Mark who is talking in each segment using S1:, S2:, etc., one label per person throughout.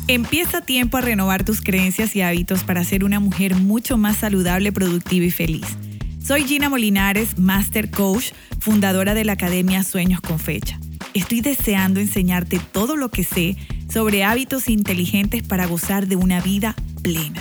S1: Empieza a tiempo a renovar tus creencias y hábitos para ser una mujer mucho más saludable, productiva y feliz. Soy Gina Molinares, Master Coach, fundadora de la Academia Sueños con Fecha. Estoy deseando enseñarte todo lo que sé sobre hábitos inteligentes para gozar de una vida plena.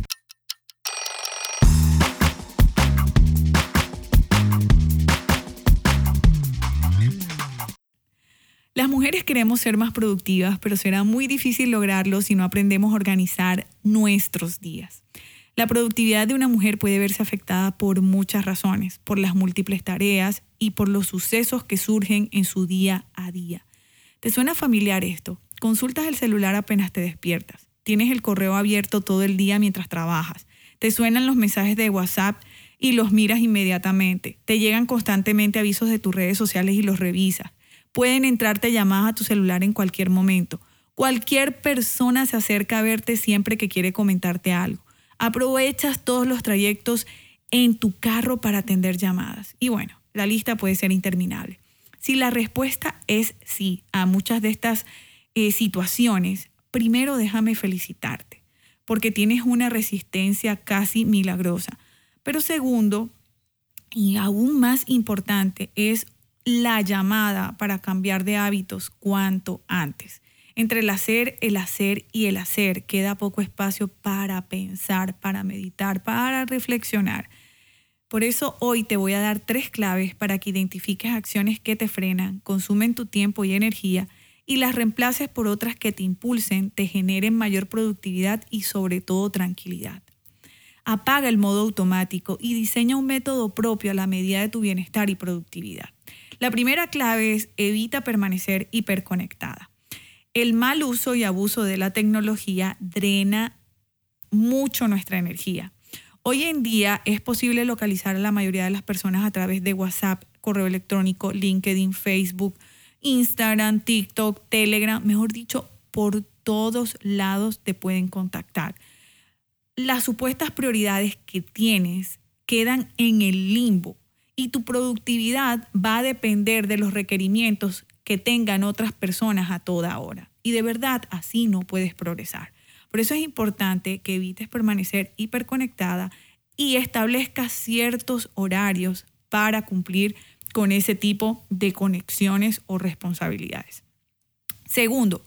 S1: Las mujeres queremos ser más productivas, pero será muy difícil lograrlo si no aprendemos a organizar nuestros días. La productividad de una mujer puede verse afectada por muchas razones, por las múltiples tareas y por los sucesos que surgen en su día a día. ¿Te suena familiar esto? Consultas el celular apenas te despiertas. Tienes el correo abierto todo el día mientras trabajas. Te suenan los mensajes de WhatsApp y los miras inmediatamente. Te llegan constantemente avisos de tus redes sociales y los revisas. Pueden entrarte llamadas a tu celular en cualquier momento. Cualquier persona se acerca a verte siempre que quiere comentarte algo. Aprovechas todos los trayectos en tu carro para atender llamadas. Y bueno, la lista puede ser interminable. Si la respuesta es sí a muchas de estas situaciones, primero déjame felicitarte, porque tienes una resistencia casi milagrosa. Pero segundo, y aún más importante, es la llamada para cambiar de hábitos cuanto antes. Entre el hacer y el hacer queda poco espacio para pensar, para meditar, para reflexionar. Por eso hoy te voy a dar 3 claves para que identifiques acciones que te frenan, consumen tu tiempo y energía y las reemplaces por otras que te impulsen, te generen mayor productividad y sobre todo tranquilidad. Apaga el modo automático y diseña un método propio a la medida de tu bienestar y productividad. La primera clave es evita permanecer hiperconectada. El mal uso y abuso de la tecnología drena mucho nuestra energía. Hoy en día es posible localizar a la mayoría de las personas a través de WhatsApp, correo electrónico, LinkedIn, Facebook, Instagram, TikTok, Telegram, mejor dicho, por todos lados te pueden contactar. Las supuestas prioridades que tienes quedan en el limbo y tu productividad va a depender de los requerimientos que tengan otras personas a toda hora. Y de verdad, así no puedes progresar. Por eso es importante que evites permanecer hiperconectada y establezcas ciertos horarios para cumplir con ese tipo de conexiones o responsabilidades. Segundo,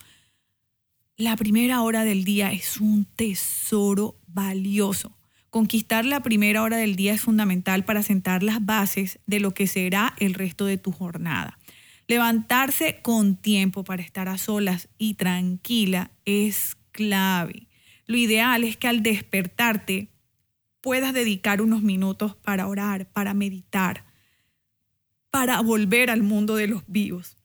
S1: la primera hora del día es un tesoro valioso. Conquistar la primera hora del día es fundamental para sentar las bases de lo que será el resto de tu jornada. Levantarse con tiempo para estar a solas y tranquila es clave. Lo ideal es que al despertarte puedas dedicar unos minutos para orar, para meditar, para volver al mundo de los vivos.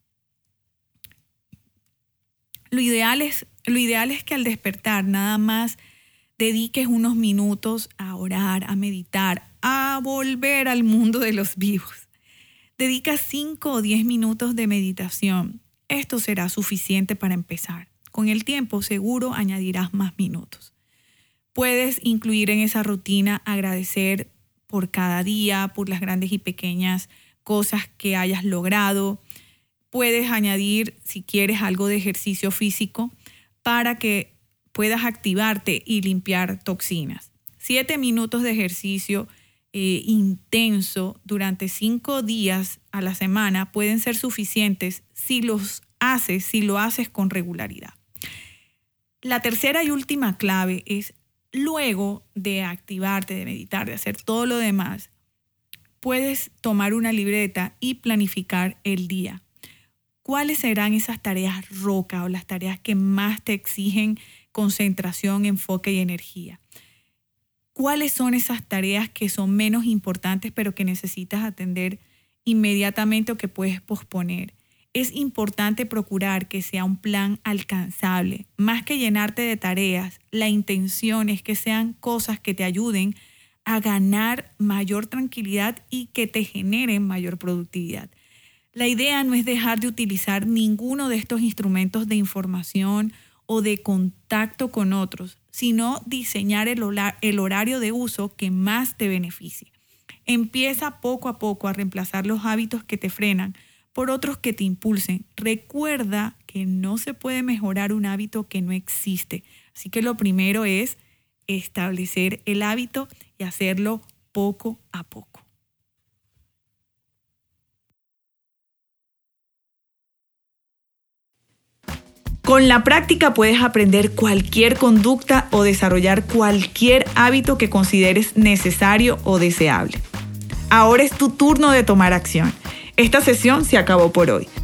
S1: Lo ideal es que al despertar nada más dediques unos minutos a orar, a meditar, a volver al mundo de los vivos. Dedica 5 o 10 minutos de meditación. Esto será suficiente para empezar. Con el tiempo seguro añadirás más minutos. Puedes incluir en esa rutina agradecer por cada día, por las grandes y pequeñas cosas que hayas logrado. Puedes añadir, si quieres, algo de ejercicio físico para que puedas activarte y limpiar toxinas. 7 minutos de ejercicio intenso durante 5 días a la semana pueden ser suficientes si lo haces con regularidad. La tercera y última clave es, luego de activarte, de meditar, de hacer todo lo demás, puedes tomar una libreta y planificar el día. ¿Cuáles serán esas tareas roca o las tareas que más te exigen concentración, enfoque y energía? ¿Cuáles son esas tareas que son menos importantes pero que necesitas atender inmediatamente o que puedes posponer? Es importante procurar que sea un plan alcanzable. Más que llenarte de tareas, la intención es que sean cosas que te ayuden a ganar mayor tranquilidad y que te generen mayor productividad. La idea no es dejar de utilizar ninguno de estos instrumentos de información o de contacto con otros, sino diseñar el horario de uso que más te beneficie. Empieza poco a poco a reemplazar los hábitos que te frenan por otros que te impulsen. Recuerda que no se puede mejorar un hábito que no existe. Así que lo primero es establecer el hábito y hacerlo poco a poco. Con la práctica puedes aprender cualquier conducta o desarrollar cualquier hábito que consideres necesario o deseable. Ahora es tu turno de tomar acción. Esta sesión se acabó por hoy.